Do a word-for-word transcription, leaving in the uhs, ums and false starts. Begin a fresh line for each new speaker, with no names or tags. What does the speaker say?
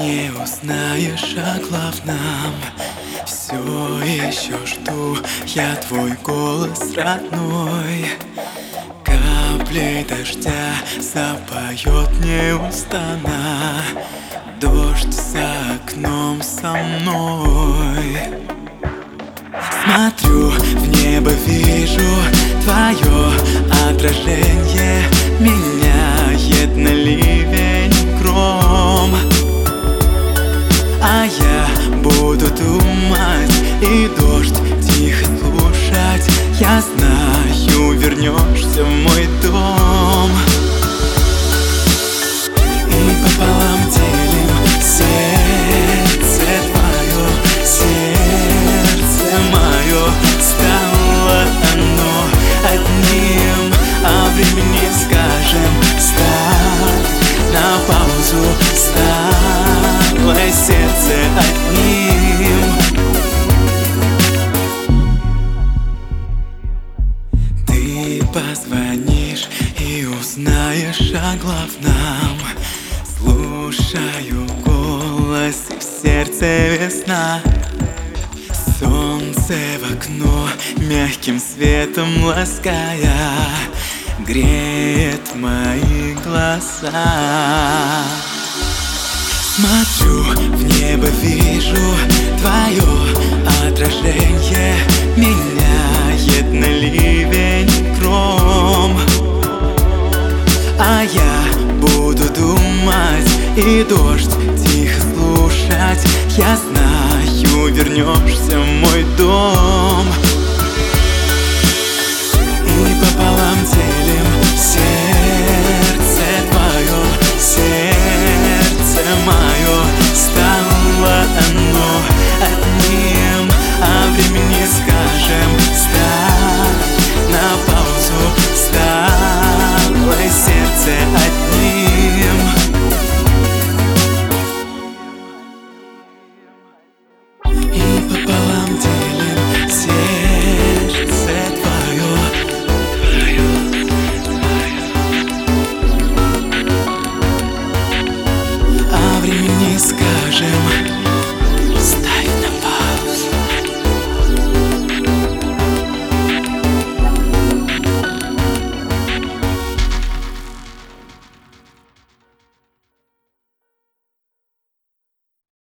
Не узнаешь о главном. Все еще жду я твой голос родной. Каплей дождя запоет неустанно. Дождь за окном со мной. Смотрю в небо, вижу твое отражение. Меняет на ливень гром. А я буду думать и дождь тихо слушать. Я знаю, вернешься в мой дом. И пополам делим сердце твое, сердце мое. Стало оно одним, а времени скажем ставь на паузу. Стало сердце одним. Ты позвонишь и узнаешь о главном. Слушаю голос, и в сердце весна. Солнце в окно мягким светом лаская греет мои глаза. Смотрю в небо, вижу твое отражение. Меняет на ливень гром. А я буду думать и дождь тихо слушать. Я знаю, вернешься в мой дом. И пополам делим сердце твое, сердце мое. Стало оно одним, а времени скажем ставь на паузу. Стало сердце одним. И пополам делим сердце твое. А времени скажем